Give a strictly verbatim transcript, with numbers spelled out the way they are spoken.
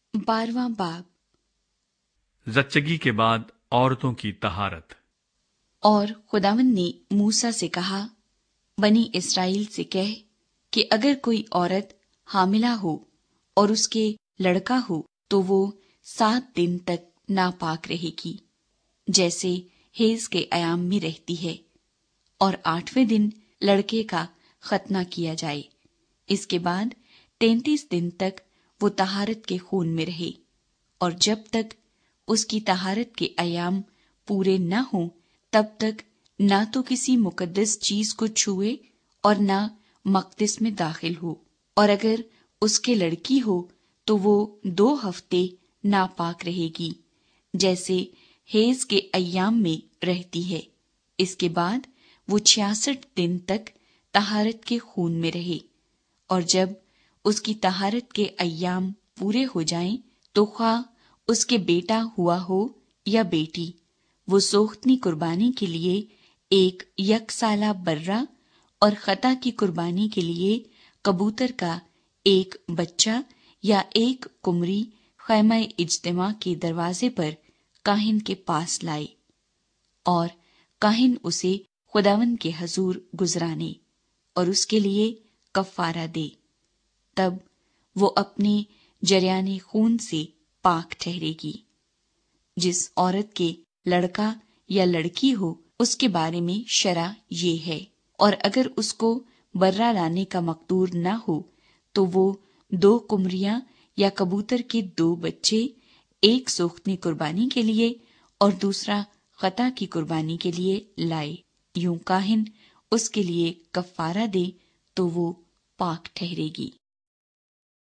بارواں باب۔ زچگی کے بعد عورتوں کی طہارت۔ اور خداوند نے موسیٰ سے کہا، بنی اسرائیل سے کہہ کہ اگر کوئی عورت حاملہ ہو اور اس کے لڑکا ہو تو وہ سات دن تک ناپاک رہے گی، جیسے حیض کے ایام میں رہتی ہے، اور آٹھویں دن لڑکے کا ختنہ کیا جائے۔ اس کے بعد تینتیس دن تک وہ طہارت کے خون میں رہے، اور جب تک اس کی طہارت کے ایام پورے نہ ہوں تب تک نہ تو کسی مقدس چیز کو چھوئے اور نہ مقدس میں داخل ہو، اور اگر اس کے لڑکی ہو تو وہ دو ہفتے ناپاک رہے گی، جیسے حیض کے ایام میں رہتی ہے۔ اس کے بعد وہ چھیاسٹھ دن تک طہارت کے خون میں رہے، اور جب اس کی طہارت کے ایام پورے ہو جائیں تو خواہ اس کے بیٹا ہوا ہو یا بیٹی، وہ سوختنی قربانی کے لیے ایک یک سالہ برہ اور خطا کی قربانی کے لیے کبوتر کا ایک بچہ یا ایک قمری خیمہ اجتماع کے دروازے پر کاہن کے پاس لائے، اور کاہن اسے خداوند کے حضور گزرانے اور اس کے لیے کفارہ دے۔ تب وہ اپنے جریان خون سے پاک ٹھہرے گی۔ جس عورت کے لڑکا یا لڑکی ہو اس کے بارے میں شرع یہ ہے، اور اگر اس کو برہ لانے کا مقدور نہ ہو تو وہ دو قمریاں یا کبوتر کے دو بچے، ایک سوختنی قربانی کے لیے اور دوسرا خطا کی قربانی کے لیے لائے۔ یوں کاہن اس کے لیے کفارہ دے تو وہ پاک ٹھہرے گی۔